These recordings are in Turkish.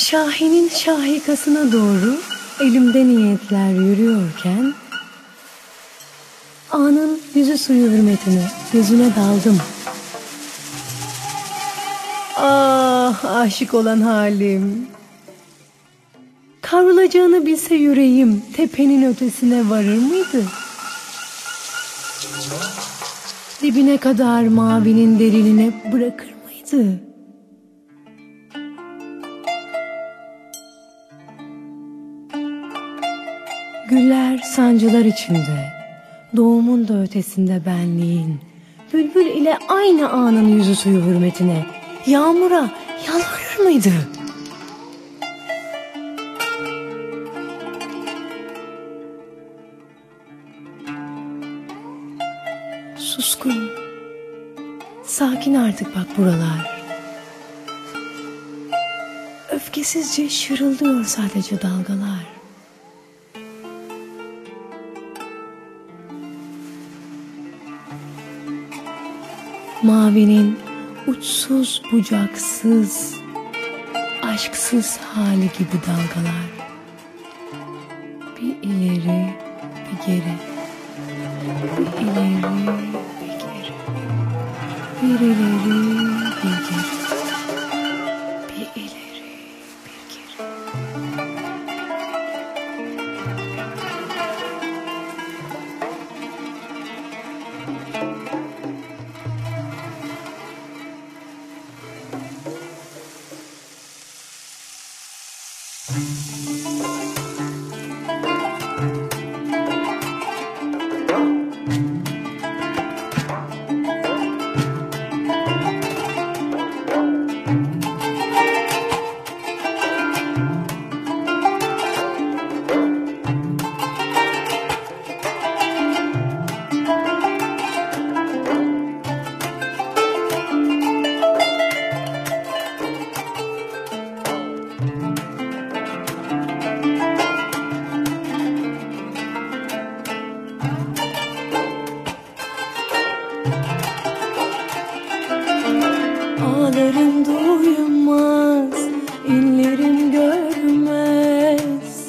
Şahin'in şahikasına doğru elimde niyetler yürüyorken anın yüzü suyu hürmetine gözüne daldım. Ah, aşık olan halim. Kavrulacağını bilse yüreğim tepenin ötesine varır mıydı? Dibine kadar mavinin derinine bırakır mıydı? Güller sancılar içinde, doğumun da ötesinde benliğin, bülbül ile aynı anın yüzü suyu hürmetine, yağmura yalvarır mıydı? Suskun, sakin artık bak buralar. Öfkesizce şırıldıyor sadece dalgalar. Mavinin uçsuz bucaksız, aşksız hali gibi dalgalar. Bir ileri, bir geri. Bir ileri, bir geri. Bir ileri, bir geri. Bir ileri, bir geri. Ağlarım duyulmaz, inlerim görmez.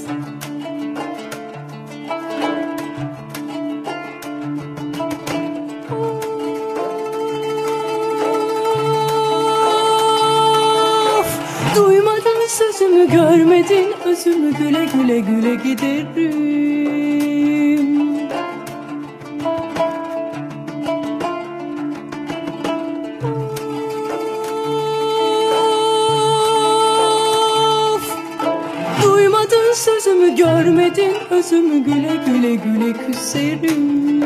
Of, duymadın sözümü, görmedin özümü, güle güle güle giderim. Sözümü görmedin, özümü, güle güle güle küserim.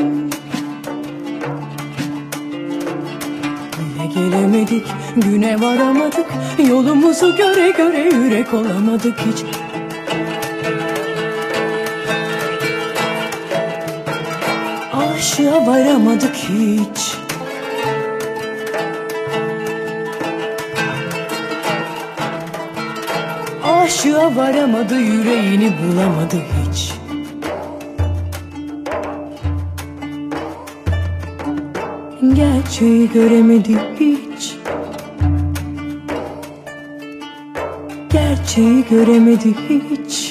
Güne gelemedik, güne varamadık, yolumuzu göre göre yürek olamadık hiç. Aşığa varamadık hiç. Aşığa varamadı, yüreğini bulamadı hiç. Gerçeği göremedi hiç. Gerçeği göremedi hiç.